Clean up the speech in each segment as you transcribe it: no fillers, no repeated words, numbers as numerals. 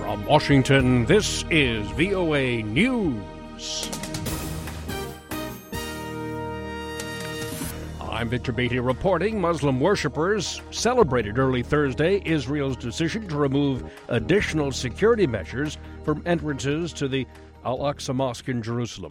From Washington, this is VOA News. I'm Victor Beatty reporting. Muslim worshippers celebrated early Thursday Israel's decision to remove additional security measures from entrances to the Al-Aqsa Mosque in Jerusalem.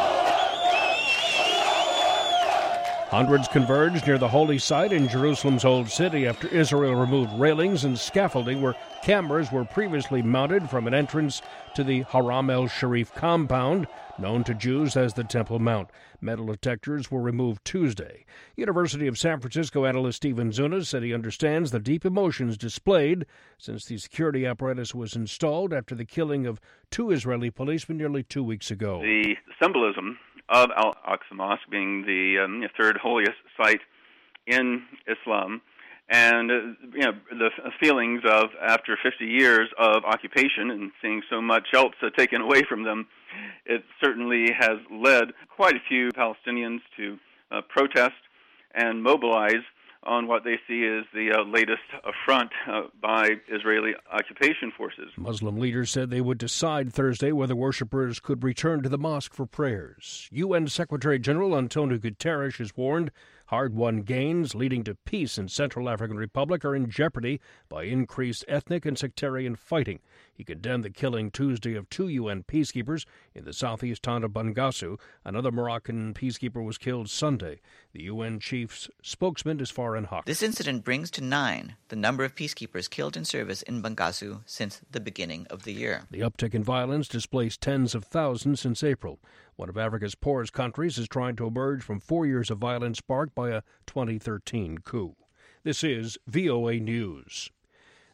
Hundreds converged near the holy site in Jerusalem's Old City after Israel removed railings and scaffolding where cameras were previously mounted from an entrance to the Haram el-Sharif compound, known to Jews as the Temple Mount. Metal detectors were removed Tuesday. University of San Francisco analyst Stephen Zunas said he understands the deep emotions displayed since the security apparatus was installed after the killing of 2 Israeli policemen nearly 2 weeks ago. The symbolism of Al-Aqsa Mosque being the third holiest site in Islam, and the feelings of after 50 years of occupation and seeing so much else taken away from them, it certainly has led quite a few Palestinians to protest and mobilize on what they see as the latest affront by Israeli occupation forces. Muslim leaders said they would decide Thursday whether worshippers could return to the mosque for prayers. UN Secretary General Antonio Guterres has warned hard-won gains leading to peace in Central African Republic are in jeopardy by increased ethnic and sectarian fighting. He condemned the killing Tuesday of 2 UN peacekeepers in the southeast town of Bangassou. Another Moroccan peacekeeper was killed Sunday. The UN chief's spokesman is Farhan Haq. This incident brings to 9 the number of peacekeepers killed in service in Bangassou since the beginning of the year. The uptick in violence displaced tens of thousands since April. One of Africa's poorest countries is trying to emerge from 4 years of violence sparked by a 2013 coup. This is VOA News.